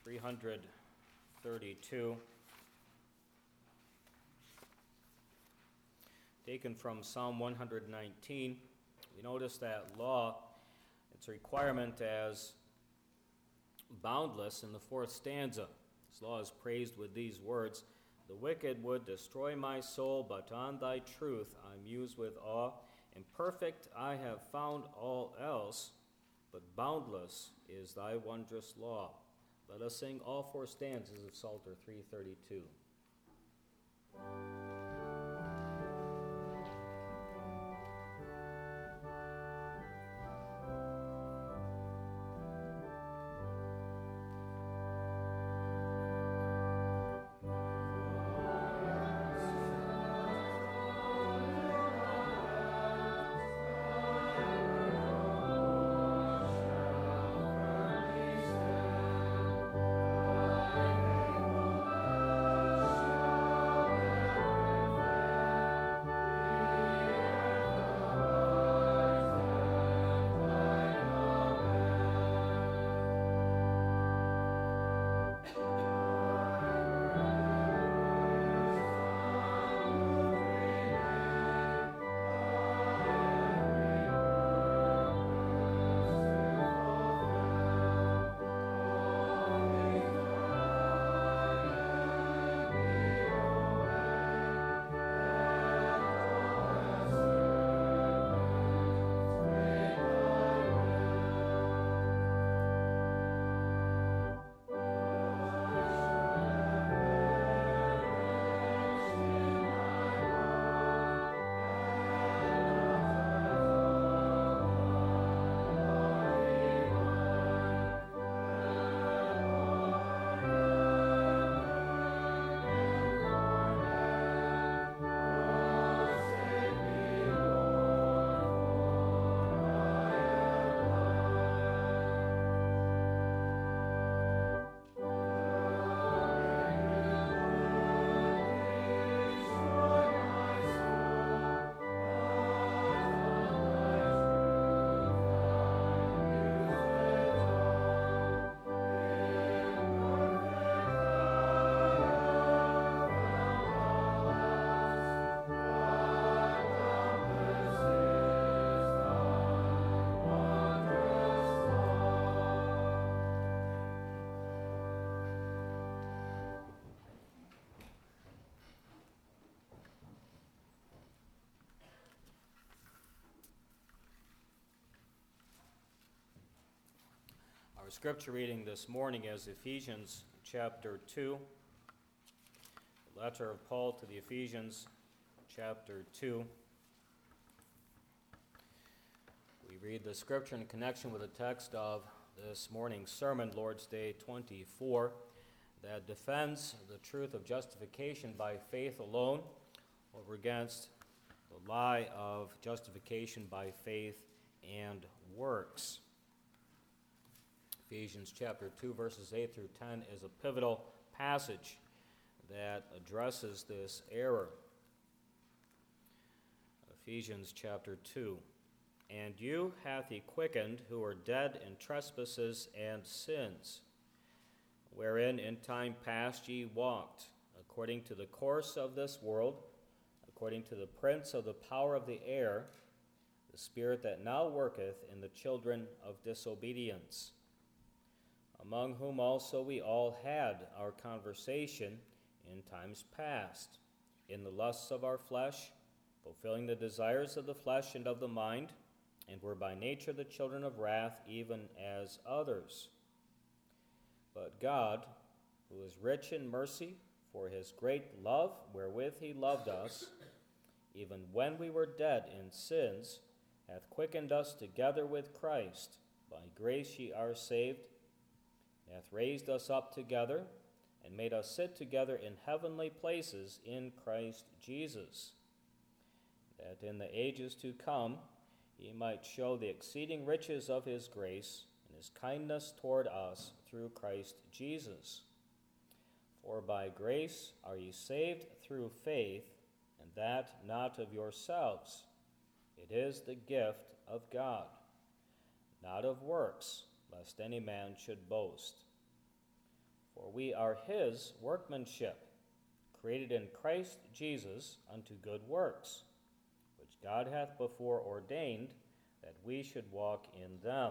332, taken from Psalm 119. We notice that law, its requirement as boundless in the fourth stanza. This law is praised with these words, "The wicked would destroy my soul, but on thy truth I muse with awe. Imperfect I have found all else, but boundless is thy wondrous law." Let us sing all four stanzas of Psalter 332. Our scripture reading this morning is Ephesians chapter 2, the letter of Paul to the Ephesians chapter 2. We read the scripture in connection with the text of this morning's sermon, Lord's Day 24, that defends the truth of justification by faith alone over against the lie of justification by faith and works. Ephesians chapter 2, verses 8 through 10 is a pivotal passage that addresses this error. Ephesians chapter 2. "And you hath he quickened who were dead in trespasses and sins, wherein in time past ye walked, according to the course of this world, according to the prince of the power of the air, the spirit that now worketh in the children of disobedience, among whom also we all had our conversation in times past, in the lusts of our flesh, fulfilling the desires of the flesh and of the mind, and were by nature the children of wrath, even as others. But God, who is rich in mercy, for his great love wherewith he loved us, even when we were dead in sins, hath quickened us together with Christ. By grace ye are saved, hath raised us up together, and made us sit together in heavenly places in Christ Jesus, that in the ages to come he might show the exceeding riches of his grace and his kindness toward us through Christ Jesus. For by grace are ye saved through faith, and that not of yourselves. It is the gift of God, not of works, lest any man should boast. For we are his workmanship, created in Christ Jesus unto good works, which God hath before ordained that we should walk in them.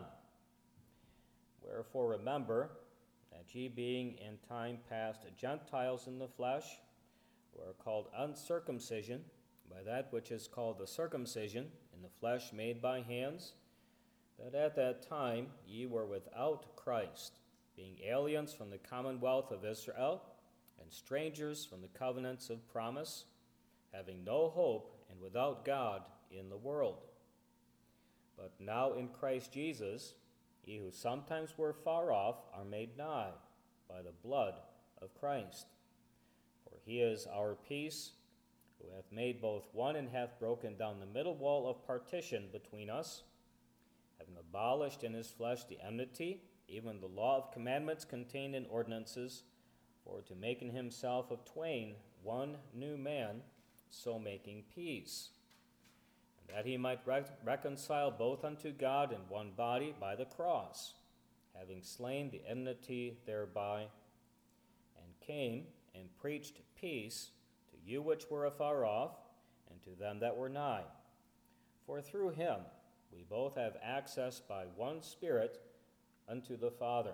Wherefore remember that ye being in time past Gentiles in the flesh, who are called uncircumcision, by that which is called the circumcision in the flesh made by hands, that at that time ye were without Christ, being aliens from the commonwealth of Israel, and strangers from the covenants of promise, having no hope and without God in the world. But now in Christ Jesus, ye who sometimes were far off are made nigh by the blood of Christ. For he is our peace, who hath made both one and hath broken down the middle wall of partition between us, having abolished in his flesh the enmity, even the law of commandments contained in ordinances, for to make in himself of twain one new man, so making peace, and that he might reconcile both unto God in one body by the cross, having slain the enmity thereby, and came and preached peace to you which were afar off, and to them that were nigh. For through him we both have access by one Spirit unto the Father.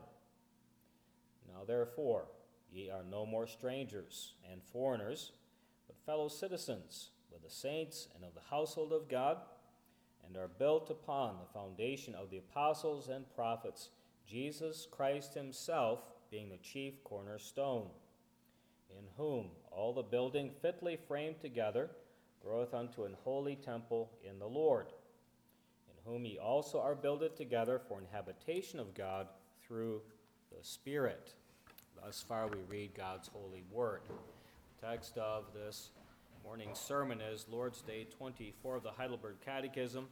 Now therefore ye are no more strangers and foreigners, but fellow citizens with the saints and of the household of God, and are built upon the foundation of the apostles and prophets, Jesus Christ himself being the chief cornerstone, in whom all the building fitly framed together groweth unto an holy temple in the Lord, in whom ye also are builded together for an habitation of God through the Spirit. Thus far we read God's holy word. The text of this morning's sermon is Lord's Day 24 of the Heidelberg Catechism.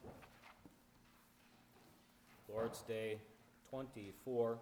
Lord's Day 24.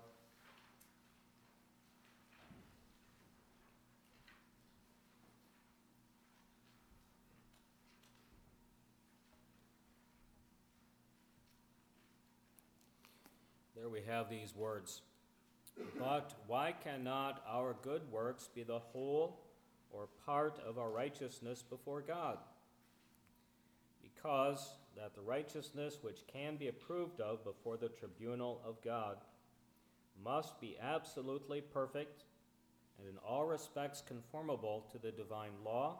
There we have these words. But why cannot our good works be the whole or part of our righteousness before God? Because that the righteousness which can be approved of before the tribunal of God must be absolutely perfect and in all respects conformable to the divine law,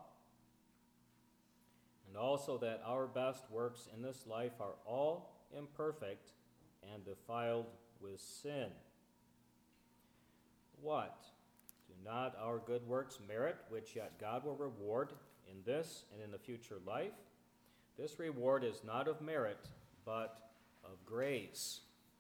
and also that our best works in this life are all imperfect and defiled with sin. What? Do not our good works merit, which yet God will reward in this and in the future life? This reward is not of merit, but of grace.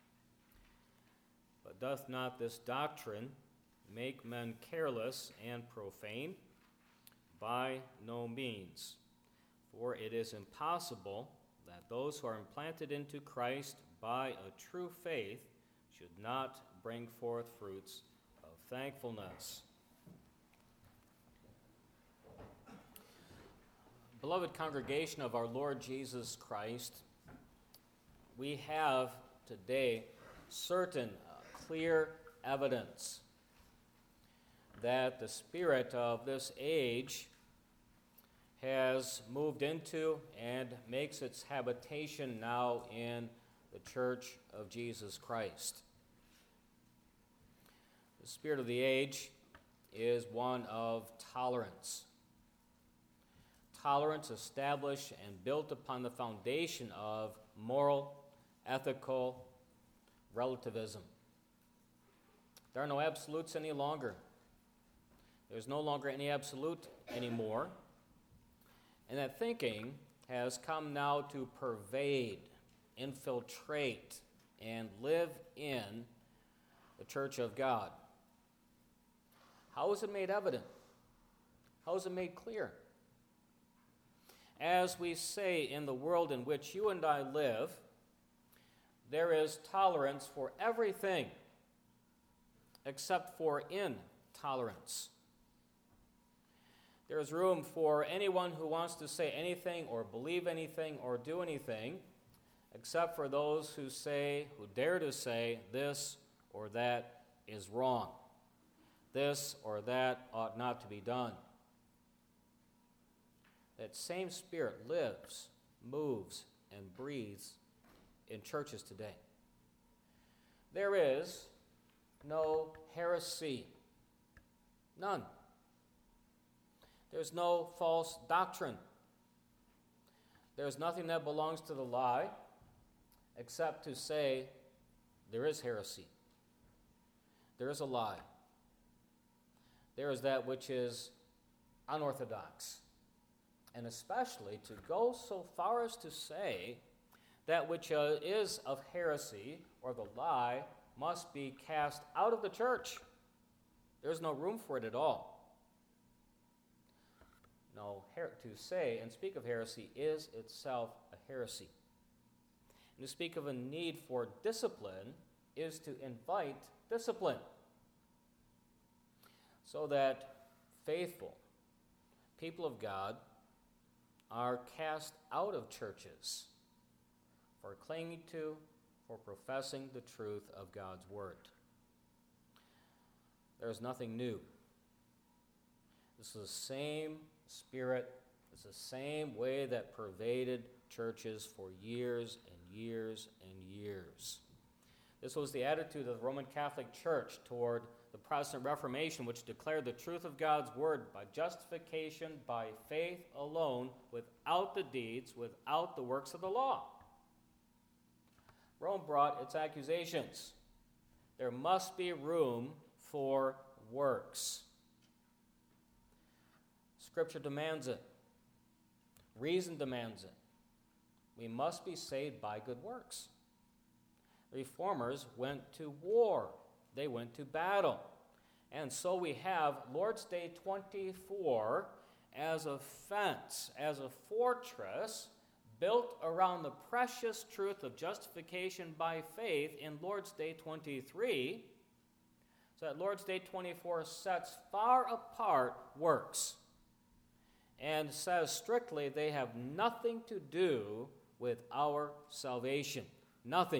But doth not this doctrine make men careless and profane? By no means. For it is impossible that those who are implanted into Christ by a true faith should not bring forth fruits of thankfulness. Beloved congregation of our Lord Jesus Christ, we have today certain clear evidence that the spirit of this age has moved into and makes its habitation now in the Church of Jesus Christ. The spirit of the age is one of tolerance. Tolerance established and built upon the foundation of moral, ethical relativism. There are no absolutes any longer. There's no longer any absolute anymore. And that thinking has come now to pervade, infiltrate, and live in the Church of God. How is it made evident? How is it made clear? As we say, in the world in which you and I live, there is tolerance for everything except for intolerance. There is room for anyone who wants to say anything or believe anything or do anything, except for those who dare to say this or that is wrong. this or that ought not to be done. That same Spirit lives, moves, and breathes in churches today. There is no heresy. None. There's no false doctrine. There's nothing that belongs to the lie except to say there is heresy. There is a lie. There is that which is unorthodox. And especially to go so far as to say that which is of heresy or the lie must be cast out of the church. There's no room for it at all. No, to say and speak of heresy is itself a heresy. And to speak of a need for discipline is to invite discipline, so that faithful people of God are cast out of churches for clinging to, for professing the truth of God's word. There is nothing new. This is the same spirit, it's the same way that pervaded churches for years and years and years. This was the attitude of the Roman Catholic Church toward the Protestant Reformation, which declared the truth of God's word by justification by faith alone, without the deeds, without the works of the law. Rome brought its accusations. There must be room for works. Scripture demands it. Reason demands it. We must be saved by good works. Reformers went to war. They went to battle. And so we have Lord's Day 24 as a fence, as a fortress built around the precious truth of justification by faith in Lord's Day 23, so that Lord's Day 24 sets far apart works and says strictly they have nothing to do with our salvation. Nothing.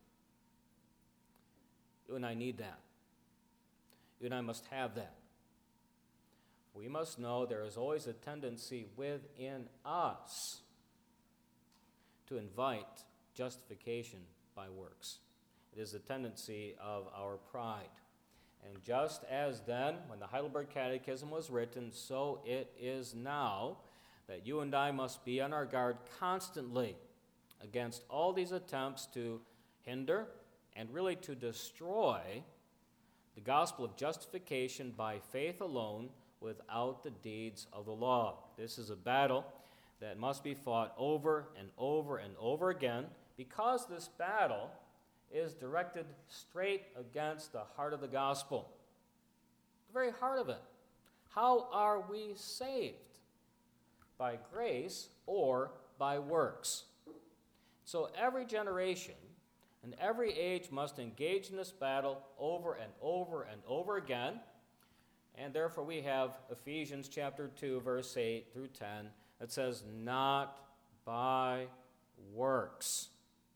You and I need that. You and I must have that. We must know there is always a tendency within us to invite justification by works. It is the tendency of our pride. And just as then, when the Heidelberg Catechism was written, so it is now that you and I must be on our guard constantly against all these attempts to hinder and really to destroy the gospel of justification by faith alone without the deeds of the law. This is a battle that must be fought over and over and over again, because this battle is directed straight against the heart of the gospel, the very heart of it. How are we saved? By grace or by works? So every generation and every age must engage in this battle over and over and over again, and therefore we have Ephesians chapter 2, verse 8 through 10, that says, not by works,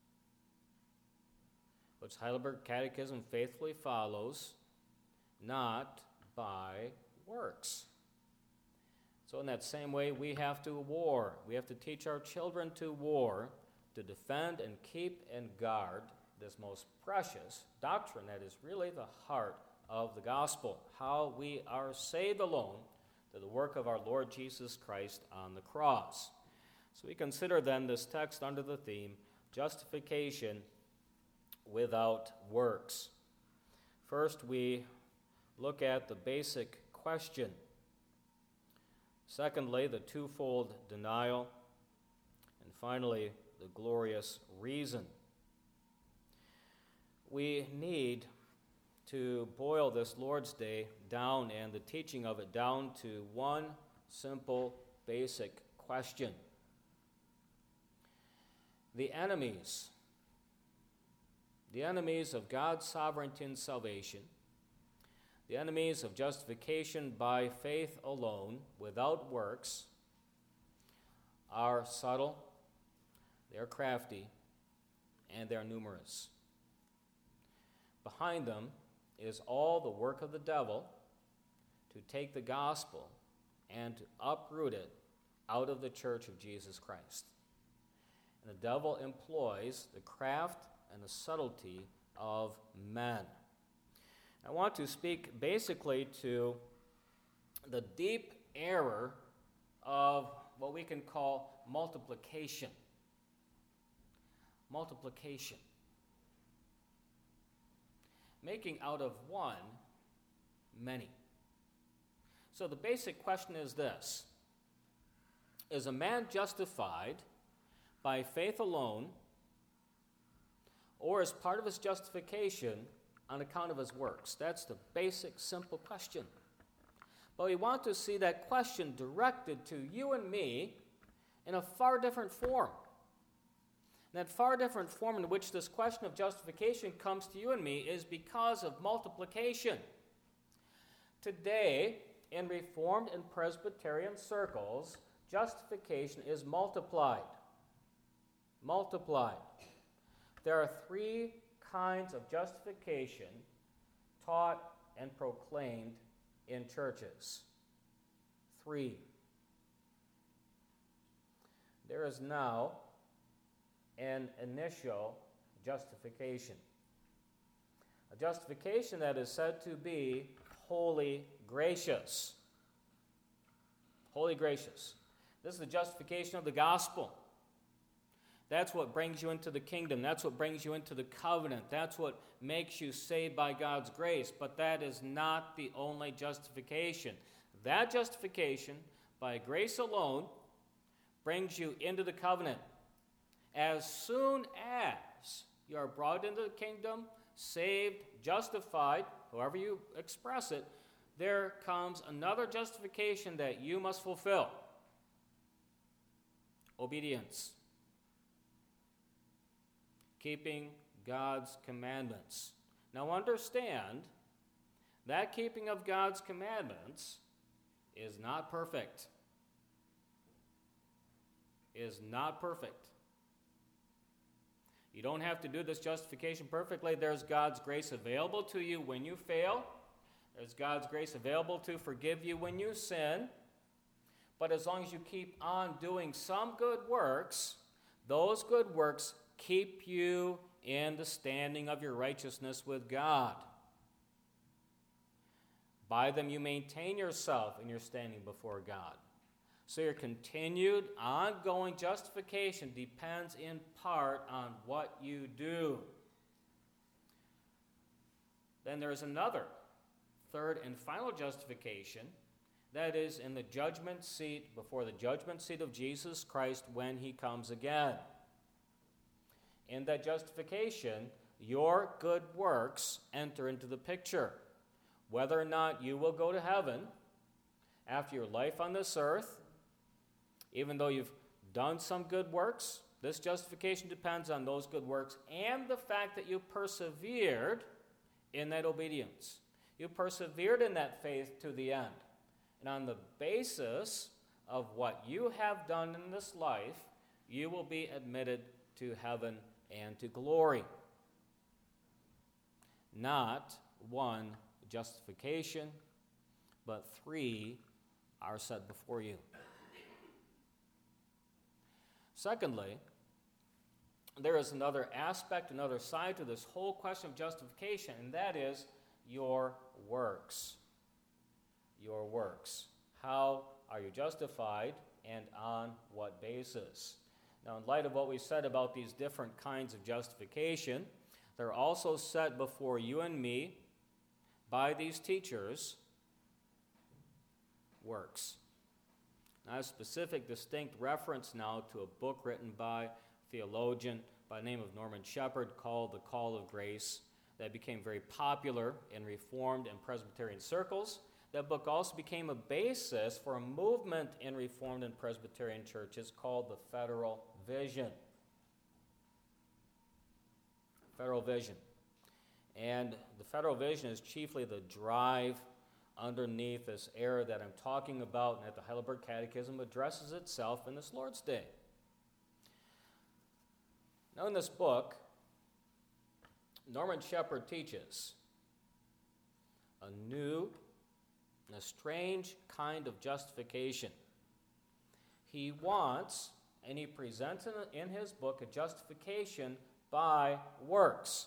which Heidelberg Catechism faithfully follows, not by works. So in that same way, we have to war. We have to teach our children to war, to defend and keep and guard this most precious doctrine that is really the heart of the gospel, how we are saved alone to the work of our Lord Jesus Christ on the cross. So we consider then this text under the theme, justification without works. First, we look at the basic question. Secondly, the twofold denial. And finally, the glorious reason. We need to boil this Lord's Day down and the teaching of it down to one simple, basic question. The enemies of God's sovereignty and salvation, the enemies of justification by faith alone, without works, are subtle, they're crafty, and they're numerous. Behind them is all the work of the devil to take the gospel and to uproot it out of the church of Jesus Christ. And the devil employs the craft and the subtlety of men. I want to speak basically to the deep error of what we can call multiplication. Multiplication. Making out of one many. So the basic question is this: is a man justified by faith alone, or as part of his justification on account of his works? That's the basic, simple question. But we want to see that question directed to you and me in a far different form. And that far different form in which this question of justification comes to you and me is because of multiplication. Today, in Reformed and Presbyterian circles, justification is multiplied. Multiplied. There are three kinds of justification taught and proclaimed in churches. Three. There is now an initial justification. A justification that is said to be wholly gracious. Wholly gracious. This is the justification of the gospel. That's what brings you into the kingdom. That's what brings you into the covenant. That's what makes you saved by God's grace. But that is not the only justification. That justification, by grace alone, brings you into the covenant. As soon as you are brought into the kingdom, saved, justified, however you express it, there comes another justification that you must fulfill. Obedience. Keeping God's commandments. Now understand, that keeping of God's commandments is not perfect. Is not perfect. You don't have to do this justification perfectly. There's God's grace available to you when you fail. There's God's grace available to forgive you when you sin. But as long as you keep on doing some good works, those good works keep you in the standing of your righteousness with God. By them you maintain yourself in your standing before God. So your continued, ongoing justification depends in part on what you do. Then there is another, third and final justification, that is in the judgment seat, before the judgment seat of Jesus Christ when he comes again. In that justification, your good works enter into the picture. Whether or not you will go to heaven after your life on this earth, even though you've done some good works, this justification depends on those good works and the fact that you persevered in that obedience. You persevered in that faith to the end. And on the basis of what you have done in this life, you will be admitted to heaven and to glory. Not one justification, but three are set before you. Secondly, there is another aspect, another side to this whole question of justification, and that is your works. Your works. How are you justified, and on what basis? Now, in light of what we said about these different kinds of justification, they're also set before you and me by these teachers, works. Now, a specific, distinct reference now to a book written by a theologian by the name of Norman Shepherd called The Call of Grace that became very popular in Reformed and Presbyterian circles. That book also became a basis for a movement in Reformed and Presbyterian churches called the Federal Vision. Federal Vision. And the Federal Vision is chiefly the drive underneath this error that I'm talking about, and that the Heidelberg Catechism addresses itself in this Lord's Day. Now, in this book, Norman Shepherd teaches a new and a strange kind of justification. He wants, and he presents in his book, a justification by works.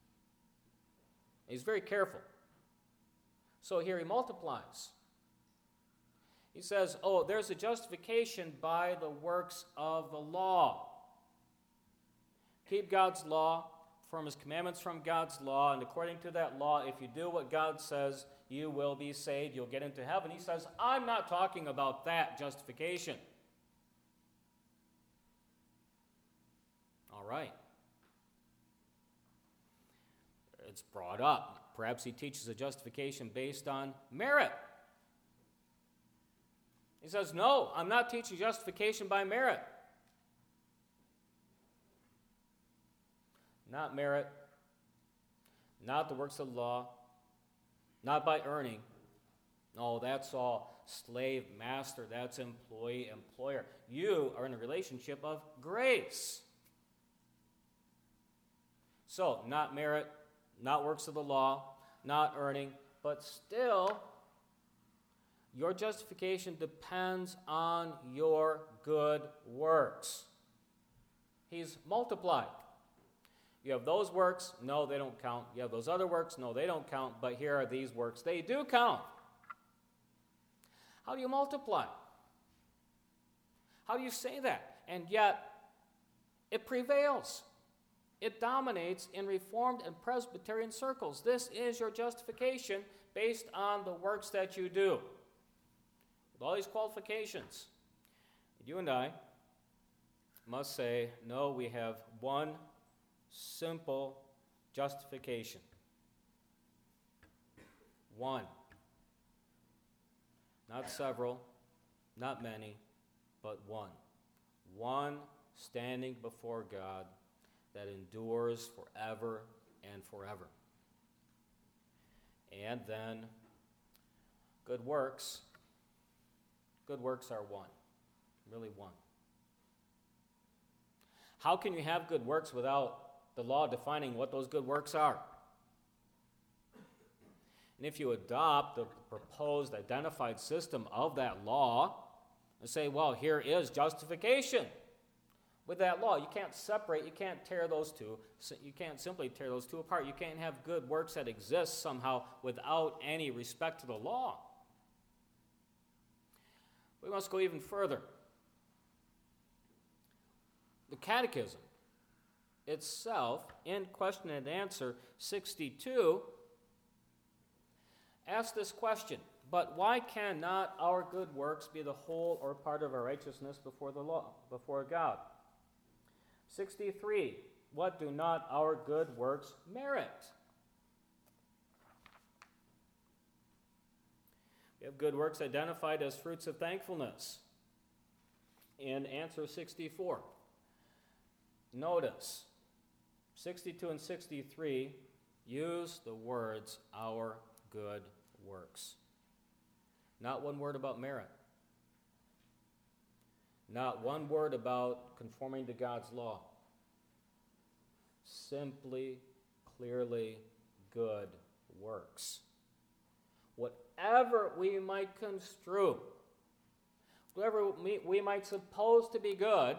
He's very careful. So here he multiplies. He says, there's a justification by the works of the law. Keep God's law, perform his commandments from God's law, and according to that law, if you do what God says, you will be saved, you'll get into heaven. He says, I'm not talking about that justification. All right. It's brought up. Perhaps he teaches a justification based on merit. He says, no, I'm not teaching justification by merit. Not merit, not the works of the law, not by earning. No, that's all slave, master, that's employee, employer. You are in a relationship of grace. So, not merit, not works of the law, not earning, but still, your justification depends on your good works. He's multiplied. You have those works, no, they don't count. You have those other works, no, they don't count. But here are these works, they do count. How do you multiply? How do you say that? And yet, it prevails. It dominates in Reformed and Presbyterian circles. This is your justification based on the works that you do. With all these qualifications, you and I must say, no, we have one simple justification. One. Not several, not many, but one. One standing before God that endures forever and forever. And then good works. Good works are one. Really one. How can you have good works without the law defining what those good works are? And if you adopt the proposed identified system of that law and say, well, here is justification with that law, you can't separate, you can't tear those two, you can't simply tear those two apart. You can't have good works that exist somehow without any respect to the law. We must go even further. The Catechism itself, in Question and Answer 62, asks this question, but why cannot our good works be the whole or part of our righteousness before the law, before God? 63, what do not our good works merit? We have good works identified as fruits of thankfulness in Answer 64. Notice, 62 and 63 use the words, our good works. Not one word about merit. Not one word about conforming to God's law. Simply, clearly, good works. Whatever we might construe, whatever we might suppose to be good,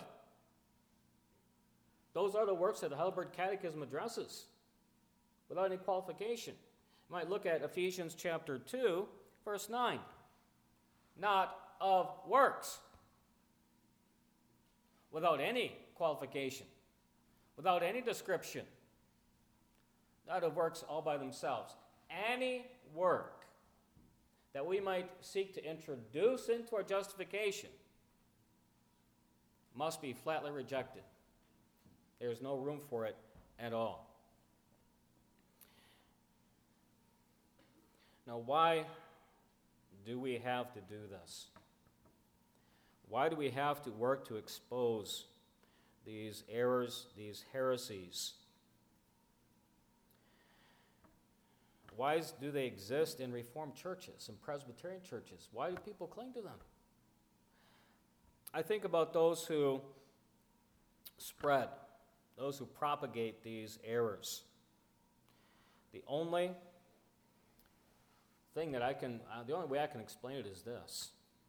those are the works that the Heidelberg Catechism addresses without any qualification. You might look at Ephesians chapter 2, verse 9. Not of works. Without any qualification. Without any description. Not of works all by themselves. Any work that we might seek to introduce into our justification must be flatly rejected. There's no room for it at all. Now, why do we have to do this? Why do we have to work to expose these errors, these heresies? Why do they exist in Reformed churches and Presbyterian churches? Why do people cling to them? I think about those who spread, those who propagate these errors. The only thing that the only way I can explain it is this.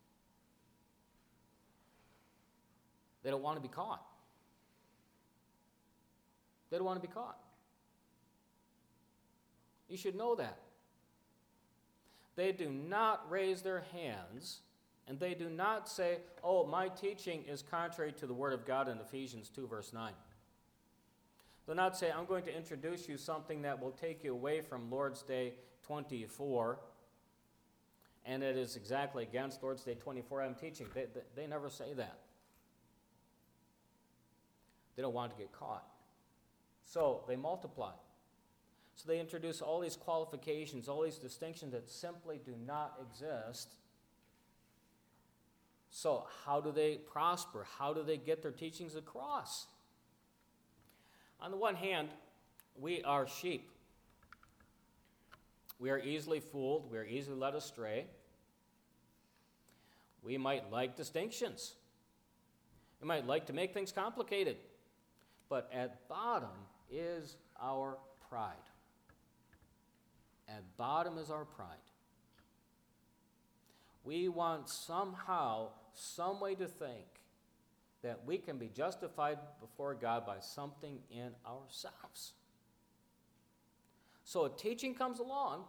They don't want to be caught. They don't want to be caught. You should know that. They do not raise their hands, and they do not say, oh, my teaching is contrary to the Word of God in Ephesians 2, verse 9. They'll not say, I'm going to introduce you something that will take you away from Lord's Day 24, and it is exactly against Lord's Day 24 I'm teaching. They never say that. They don't want to get caught. So they multiply. So they introduce all these qualifications, all these distinctions that simply do not exist. So how do they prosper? How do they get their teachings across? On the one hand, we are sheep. We are easily fooled. We are easily led astray. We might like distinctions. We might like to make things complicated. But at bottom is our pride. At bottom is our pride. We want somehow, some way to think that we can be justified before God by something in ourselves. So a teaching comes along,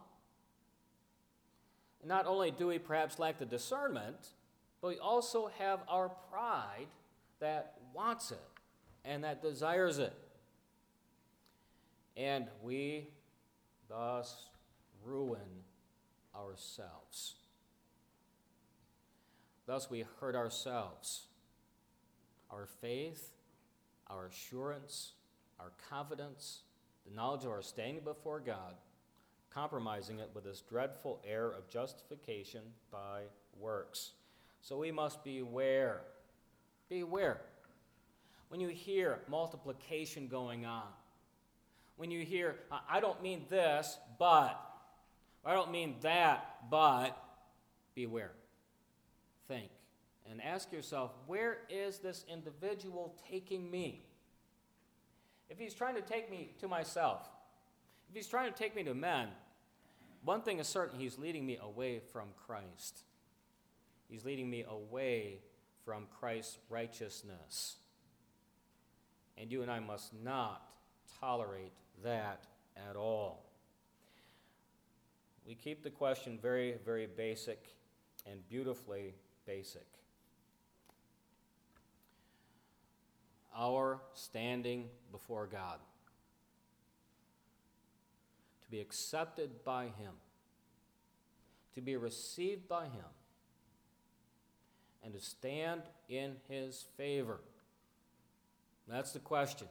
and not only do we perhaps lack the discernment, but we also have our pride that wants it and that desires it. And we thus ruin ourselves. Thus we hurt ourselves. Our faith, our assurance, our confidence, the knowledge of our standing before God, compromising it with this dreadful air of justification by works. So we must beware. Beware. When you hear multiplication going on, when you hear, I don't mean this, but, I don't mean that, but, beware. Think. And ask yourself, where is this individual taking me? If he's trying to take me to myself, if he's trying to take me to men, one thing is certain, he's leading me away from Christ. He's leading me away from Christ's righteousness. And you and I must not tolerate that at all. We keep the question very, very basic and beautifully basic. Our standing before God, to be accepted by Him, to be received by Him, and to stand in His favor. That's the question.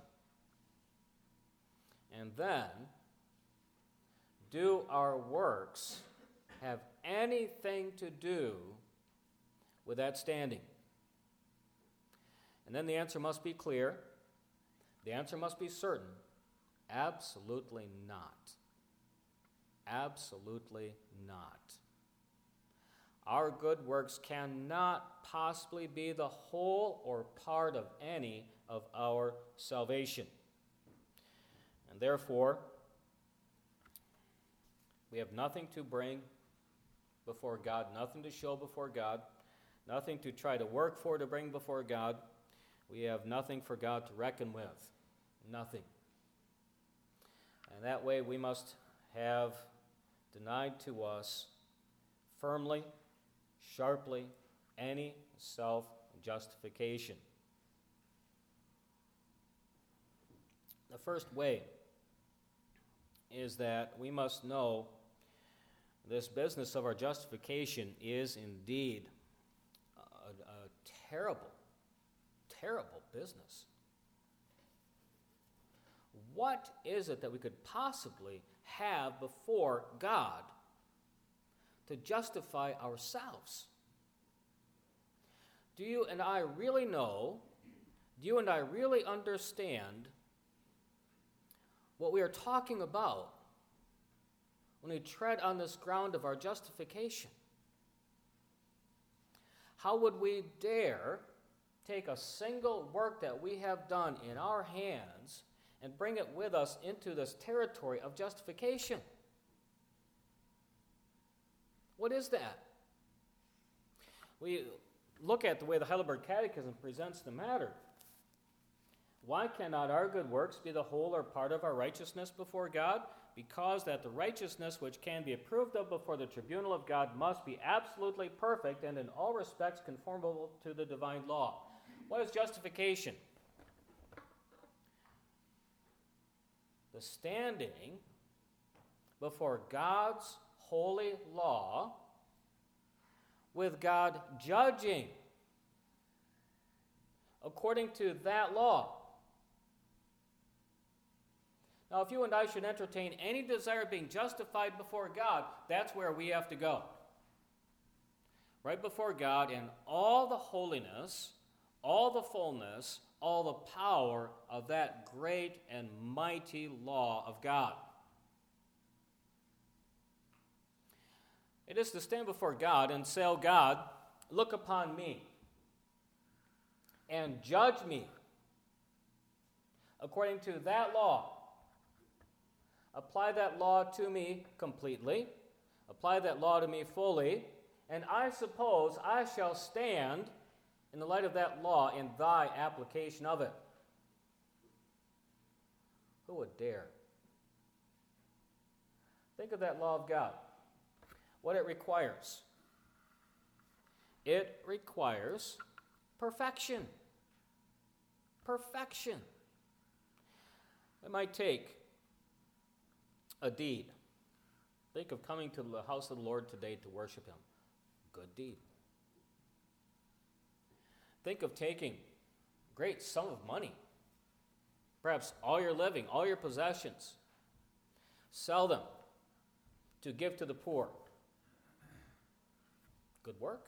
And then, do our works have anything to do with that standing? And then the answer must be clear. The answer must be certain. Absolutely not. Absolutely not. Our good works cannot possibly be the whole or part of any of our salvation. And therefore, we have nothing to bring before God, nothing to show before God, nothing to try to work for to bring before God. We have nothing for God to reckon with. Nothing. And that way we must have denied to us firmly, sharply, any self-justification. The first way is that we must know this business of our justification is indeed a terrible business. What is it that we could possibly have before God to justify ourselves? Do you and I really know, do you and I really understand what we are talking about when we tread on this ground of our justification? How would we dare take a single work that we have done in our hands and bring it with us into this territory of justification? What is that? We look at the way the Heidelberg Catechism presents the matter. Why cannot our good works be the whole or part of our righteousness before God? Because that the righteousness which can be approved of before the tribunal of God must be absolutely perfect and in all respects conformable to the divine law. What is justification? The standing before God's holy law with God judging according to that law. Now, if you and I should entertain any desire of being justified before God, that's where we have to go. Right before God in all the holiness, all the fullness, all the power of that great and mighty law of God. It is to stand before God and say, "Oh God, look upon me and judge me according to that law. Apply that law to me completely. Apply that law to me fully. And I suppose I shall stand in the light of that law in thy application of it." Who would dare? Think of that law of God. What it requires. It requires perfection. Perfection. It might take a deed. Think of coming to the house of the Lord today to worship Him. Good deed. Think of taking a great sum of money, perhaps all your living, all your possessions, sell them to give to the poor. Good work.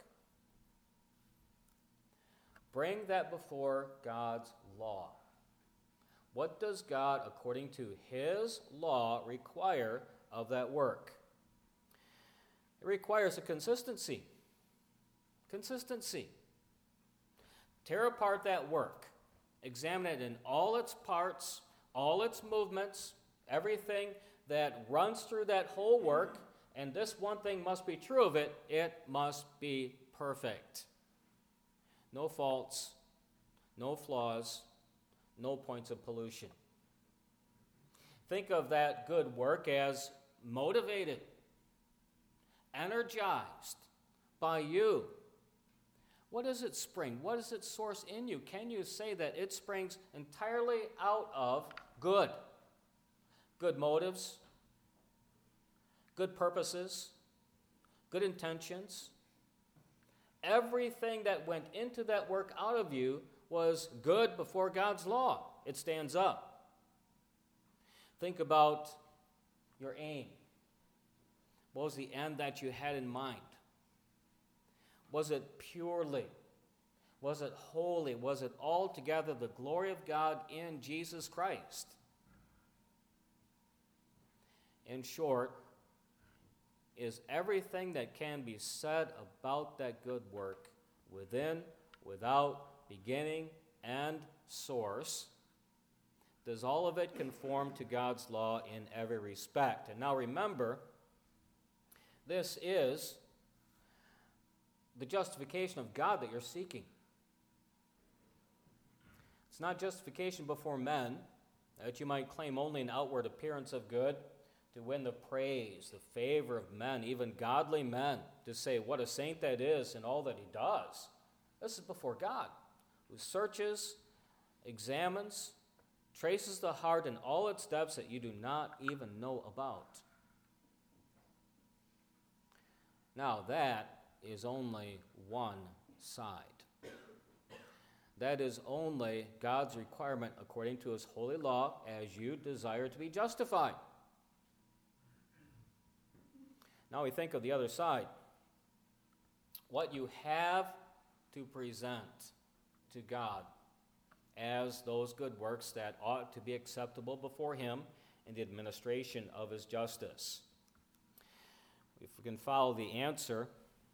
Bring that before God's law. What does God, according to His law, require of that work? It requires a consistency. Consistency. Tear apart that work. Examine it in all its parts, all its movements, everything that runs through that whole work, and this one thing must be true of it: it must be perfect. No faults, no flaws, no points of pollution. Think of that good work as motivated, energized by you. What does it spring? What is its source in you? Can you say that it springs entirely out of good? Good motives, good purposes, good intentions. Everything that went into that work out of you was good before God's law. It stands up. Think about your aim. What was the end that you had in mind? Was it purely? Was it holy? Was it altogether the glory of God in Jesus Christ? In short, is everything that can be said about that good work within, without, beginning, and source? Does all of it conform to God's law in every respect? And now remember, this is the justification of God that you're seeking. It's not justification before men, that you might claim only an outward appearance of good, to win the praise, the favor of men, even godly men, to say what a saint that is and all that he does. This is before God, who searches, examines, traces the heart in all its depths that you do not even know about. Now that is only one side. That is only God's requirement according to His holy law as you desire to be justified. Now we think of the other side. What you have to present to God as those good works that ought to be acceptable before Him in the administration of His justice. If we can follow the answer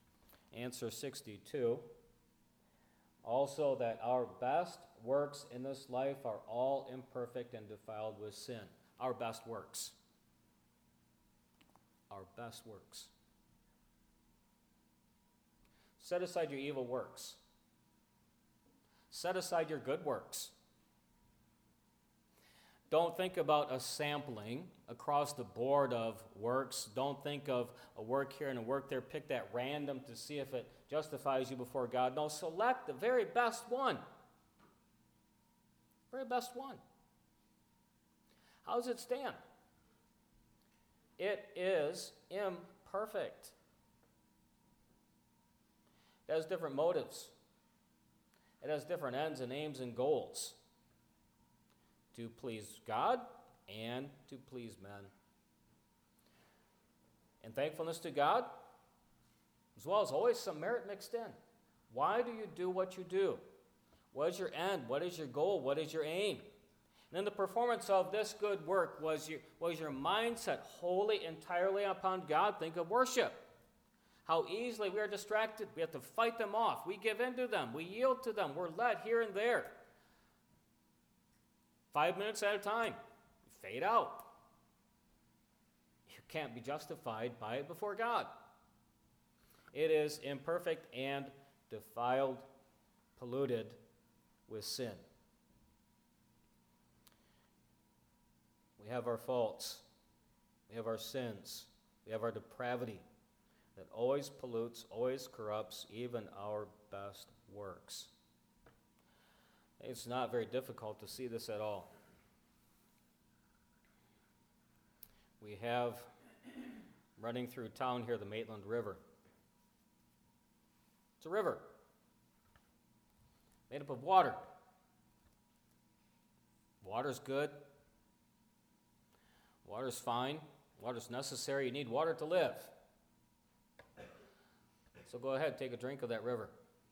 62, also that our best works in this life are all imperfect and defiled with sin. Our best works. Our best works. Set aside your evil works. Set aside your good works. Don't think about a sampling across the board of works. Don't think of a work here and a work there. Pick that random to see if it justifies you before God. No, select the very best one. Very best one. How does it stand? It is imperfect. It has different motives. It has different ends and aims and goals. To please God and to please men. And thankfulness to God, as well as always some merit mixed in. Why do you do what you do? What is your end? What is your goal? What is your aim? And in the performance of this good work, was your mindset wholly, entirely upon God? Think of worship. How easily we are distracted. We have to fight them off. We give in to them. We yield to them. We're led here and there. 5 minutes at a time. Fade out. You can't be justified by it before God. It is imperfect and defiled, polluted with sin. We have our faults. We have our sins. We have our depravity that always pollutes, always corrupts even our best works. It's not very difficult to see this at all. We have, running through town here, the Maitland River. It's a river made up of water. Water's good. Water's fine. Water's necessary. You need water to live. So go ahead, take a drink of that river.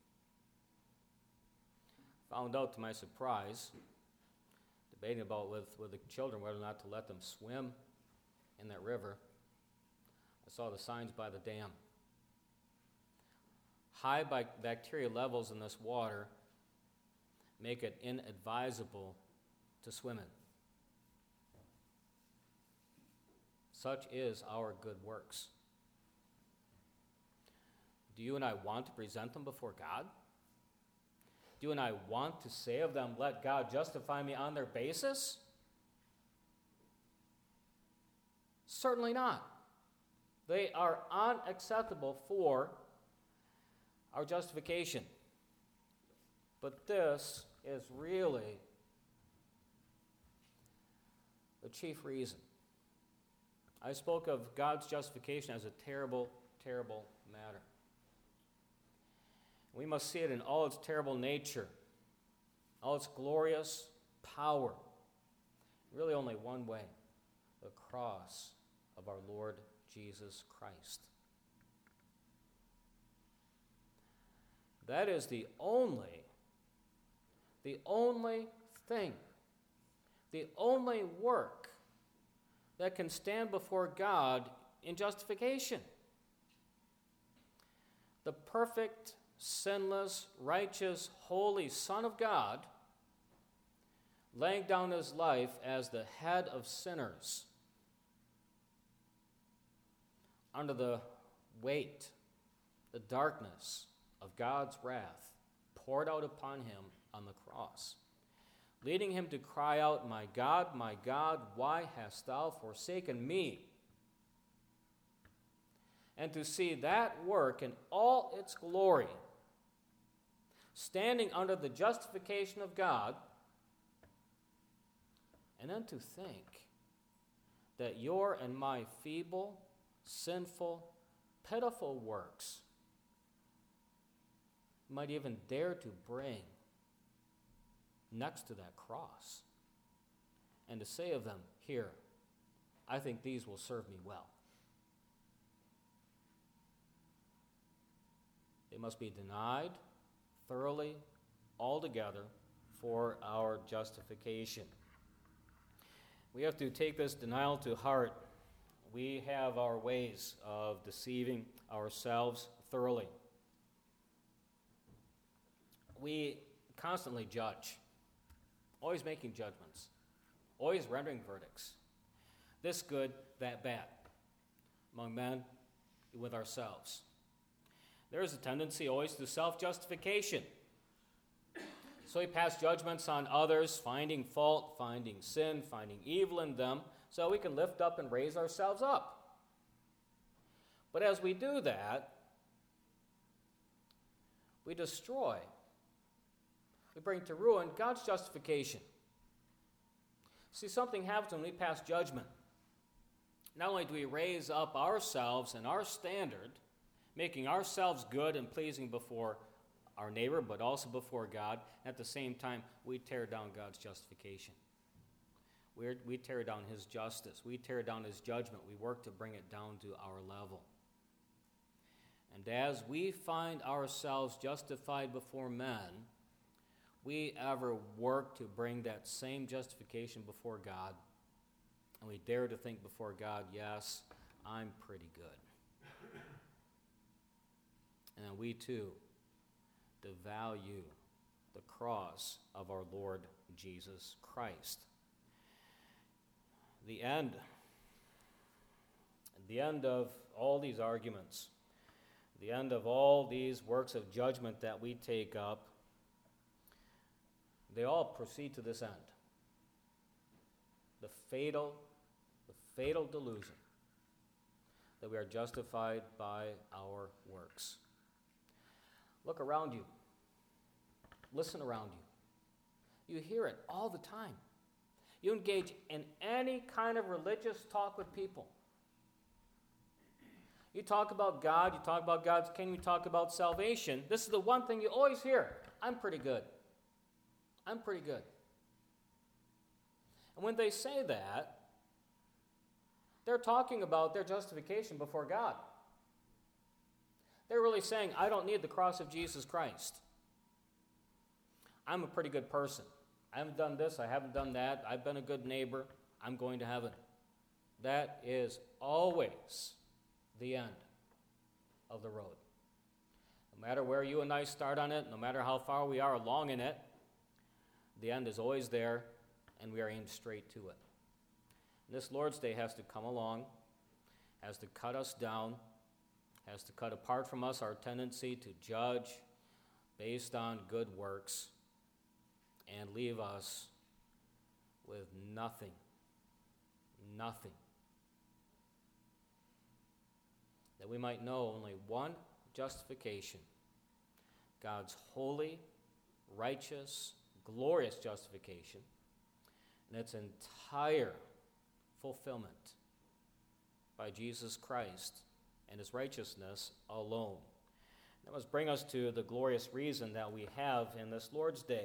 Found out to my surprise, debating about with the children whether or not to let them swim in that river. I saw the signs by the dam. High bacteria levels in this water make it inadvisable to swim in. Such is our good works. Do you and I want to present them before God? Do you and I want to say of them, let God justify me on their basis? Certainly not. They are unacceptable for our justification. But this is really the chief reason. I spoke of God's justification as a terrible, terrible matter. We must see it in all its terrible nature, all its glorious power. Really only one way, the cross of our Lord Jesus Christ. That is the only thing, the only work that can stand before God in justification. The perfect, sinless, righteous, holy Son of God laying down his life as the head of sinners under the weight, the darkness of God's wrath poured out upon him on the cross, leading him to cry out, my God, why hast thou forsaken me? And to see that work in all its glory, standing under the justification of God, and then to think that your and my feeble, sinful, pitiful works might even dare to bring next to that cross, and to say of them, here, I think these will serve me well. They must be denied thoroughly, altogether, for our justification. We have to take this denial to heart. We have our ways of deceiving ourselves thoroughly. We constantly judge, always making judgments, always rendering verdicts. This good, that bad, among men, with ourselves. There is a tendency always to self-justification. So we pass judgments on others, finding fault, finding sin, finding evil in them, so we can lift up and raise ourselves up. But as we do that, we destroy, we bring to ruin God's justification. See, something happens when we pass judgment. Not only do we raise up ourselves and our standard, making ourselves good and pleasing before our neighbor, but also before God. At the same time, we tear down God's justification. We tear down his justice. We tear down his judgment. We work to bring it down to our level. And as we find ourselves justified before men, we ever work to bring that same justification before God. And we dare to think before God, yes, I'm pretty good. And we too devalue the cross of our Lord Jesus Christ. The end of all these arguments, the end of all these works of judgment that we take up, they all proceed to this end. The fatal delusion that we are justified by our works. Look around you. Listen around you. You hear it all the time. You engage in any kind of religious talk with people. You talk about God, you talk about God's kingdom, you talk about salvation. This is the one thing you always hear. I'm pretty good. I'm pretty good. And when they say that, they're talking about their justification before God. They're really saying, I don't need the cross of Jesus Christ. I'm a pretty good person. I haven't done this, I haven't done that, I've been a good neighbor, I'm going to heaven. That is always the end of the road. No matter where you and I start on it, no matter how far we are along in it, the end is always there, and we are aimed straight to it. And this Lord's Day has to come along, has to cut us down, has to cut apart from us our tendency to judge based on good works, and leave us with nothing. That we might know only one justification, God's holy, righteous, glorious justification, and its entire fulfillment by Jesus Christ and his righteousness alone. That must bring us to the glorious reason that we have in this Lord's Day.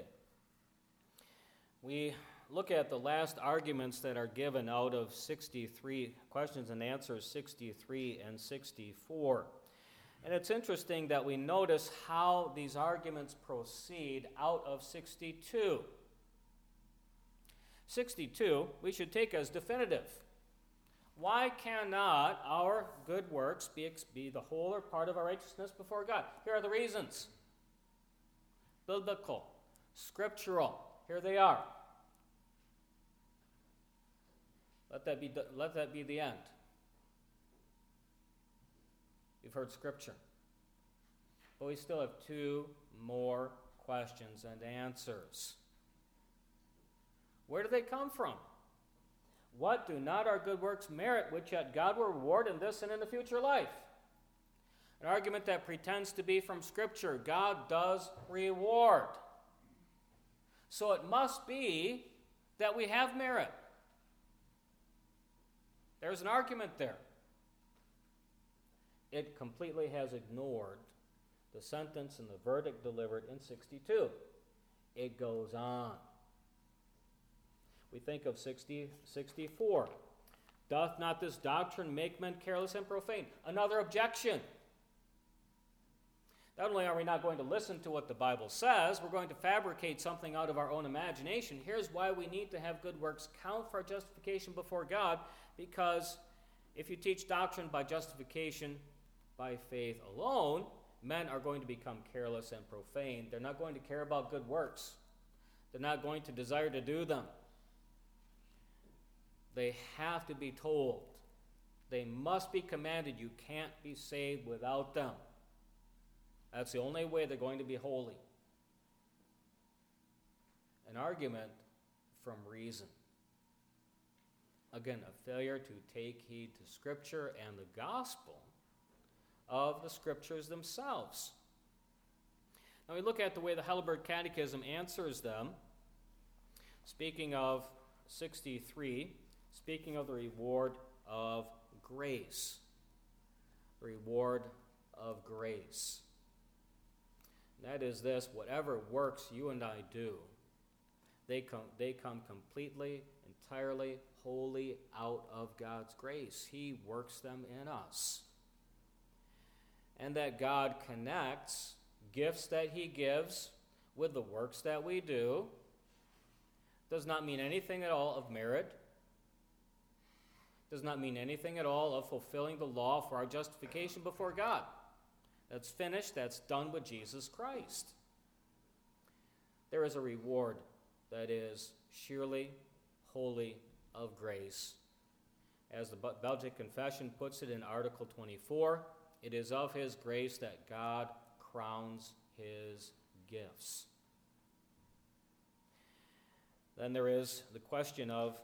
We look at the last arguments that are given out of 63 questions and answers, 63 and 64. And it's interesting that we notice how these arguments proceed out of 62. 62 we should take as definitive. Why cannot our good works be the whole or part of our righteousness before God? Here are the reasons. Biblical, scriptural. Here they are. Let that be the end. You've heard Scripture. But we still have two more questions and answers. Where do they come from? What do not our good works merit, which yet God will reward in this and in the future life? An argument that pretends to be from Scripture. God does reward. So it must be that we have merit. There's an argument there. It completely has ignored the sentence and the verdict delivered in 62. It goes on. We think of 64. Doth not this doctrine make men careless and profane? Another objection. Not only are we not going to listen to what the Bible says, we're going to fabricate something out of our own imagination. Here's why we need to have good works count for our justification before God, because if you teach doctrine by justification by faith alone, men are going to become careless and profane. They're not going to care about good works. They're not going to desire to do them. They have to be told. They must be commanded. You can't be saved without them. That's the only way they're going to be holy. An argument from reason. Again, a failure to take heed to Scripture and the gospel of the Scriptures themselves. Now we look at the way the Heidelberg Catechism answers them. Speaking of 63, speaking of the reward of grace. The reward of grace. And that is this: whatever works you and I do, they come completely, entirely, wholly out of God's grace. He works them in us. And that God connects gifts that He gives with the works that we do does not mean anything at all of merit, does not mean anything at all of fulfilling the law for our justification before God. That's finished, that's done with Jesus Christ. There is a reward that is sheerly, wholly of grace. As the Belgic Confession puts it in Article 24, it is of His grace that God crowns His gifts. Then there is the question of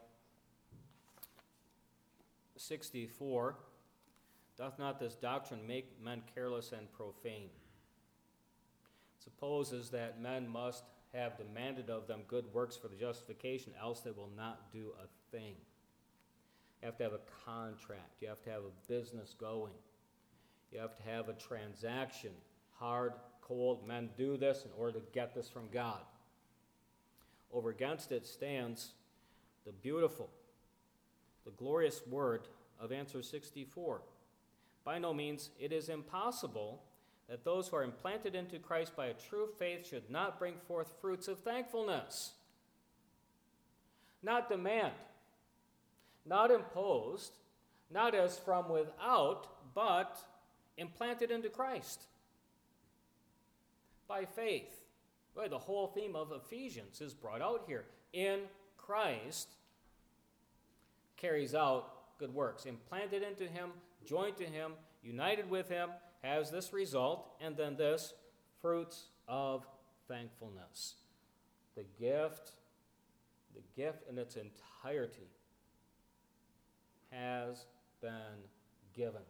64, doth not this doctrine make men careless and profane? It supposes that men must have demanded of them good works for the justification, else they will not do a thing. You have to have a contract. You have to have a business going. You have to have a transaction. Hard, cold, men do this in order to get this from God. Over against it stands the beautiful, the glorious word of answer 64. By no means it is impossible that those who are implanted into Christ by a true faith should not bring forth fruits of thankfulness. Not demand, not imposed, not as from without, but implanted into Christ by faith. Boy, the whole theme of Ephesians is brought out here. In Christ carries out good works. Implanted into Him, joined to Him, united with Him, has this result, and then this, fruits of thankfulness. The gift in its entirety has been given.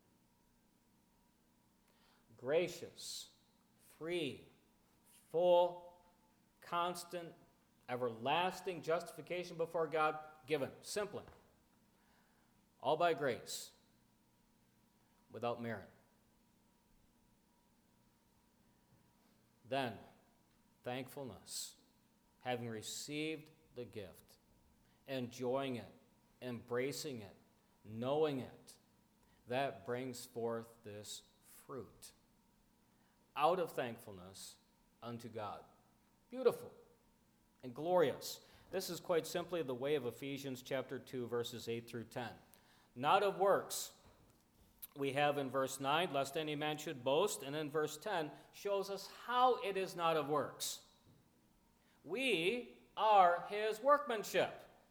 Gracious, free, full, constant, everlasting justification before God, given, simply. All by grace, without merit. Then, thankfulness, having received the gift, enjoying it, embracing it, knowing it, that brings forth this fruit out of thankfulness unto God. Beautiful and glorious. This is quite simply the way of Ephesians chapter 2, verses 8 through 10. Not of works. We have in verse 9, lest any man should boast, and in verse 10 shows us how it is not of works. We are His workmanship.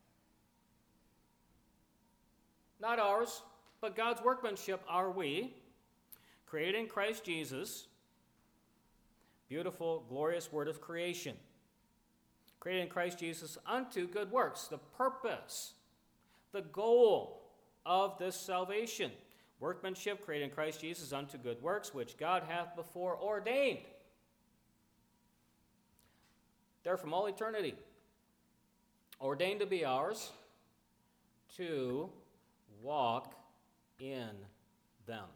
Not ours, but God's workmanship are we, created in Christ Jesus. Beautiful, glorious word of creation. Created in Christ Jesus unto good works. The purpose, the goal of this salvation. Workmanship created in Christ Jesus unto good works, which God hath before ordained. They're from all eternity. Ordained to be ours, to walk in them.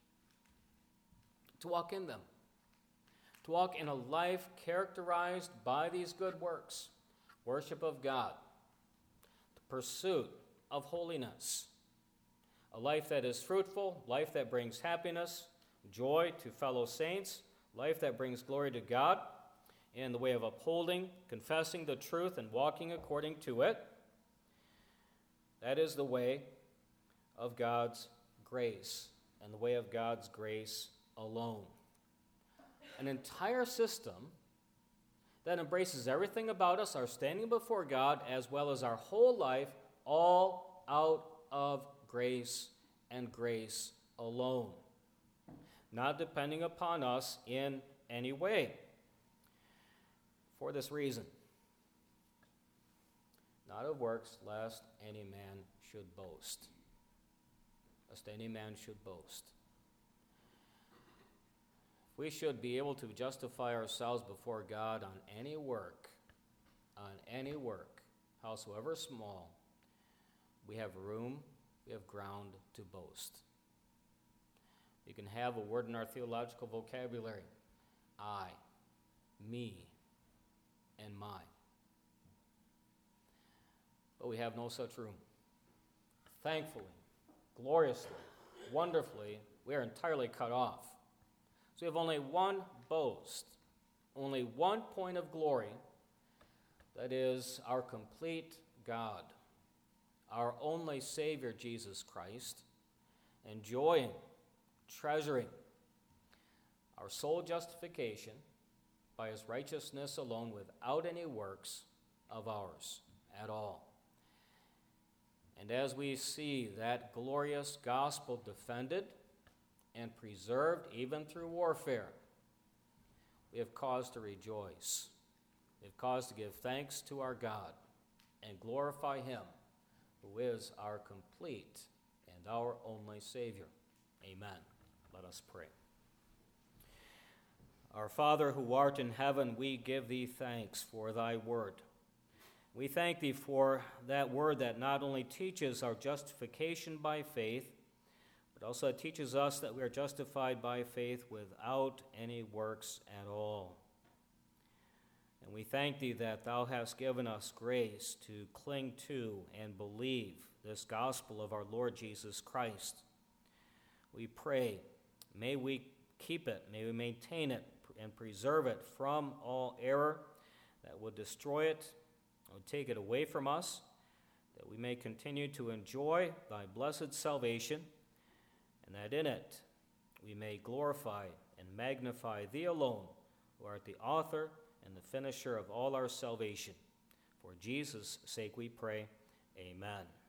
To walk in them. To walk in a life characterized by these good works. Worship of God. The pursuit of holiness. A life that is fruitful, life that brings happiness, joy to fellow saints, life that brings glory to God, in the way of upholding, confessing the truth, and walking according to it. That is the way of God's grace, and the way of God's grace alone. An entire system that embraces everything about us, our standing before God, as well as our whole life, all out of grace and grace alone. not depending upon us in any way. For this reason, not of works, lest any man should boast. Lest any man should boast. We should be able to justify ourselves before God on any work, howsoever small. We have room, we have ground to boast. You can have a word in our theological vocabulary: I, me, and my. But we have no such room. Thankfully, gloriously, wonderfully, we are entirely cut off. So we have only one boast, only one point of glory, that is our complete God, our only Savior, Jesus Christ, enjoying, treasuring our soul justification by his righteousness alone, without any works of ours at all. And as we see that glorious gospel defended and preserved even through warfare, we have cause to rejoice. We have cause to give thanks to our God and glorify him, who is our complete and our only Savior. Amen. Let us pray. Our Father, who art in heaven, we give thee thanks for thy word. We thank thee for that word that not only teaches our justification by faith, but also teaches us that we are justified by faith without any works at all. And we thank thee that thou hast given us grace to cling to and believe this gospel of our Lord Jesus Christ. We pray, may we keep it, may we maintain it and preserve it from all error that would destroy it, would take it away from us, that we may continue to enjoy thy blessed salvation, and that in it we may glorify and magnify thee alone, who art the author and the finisher of all our salvation. For Jesus' sake we pray, amen.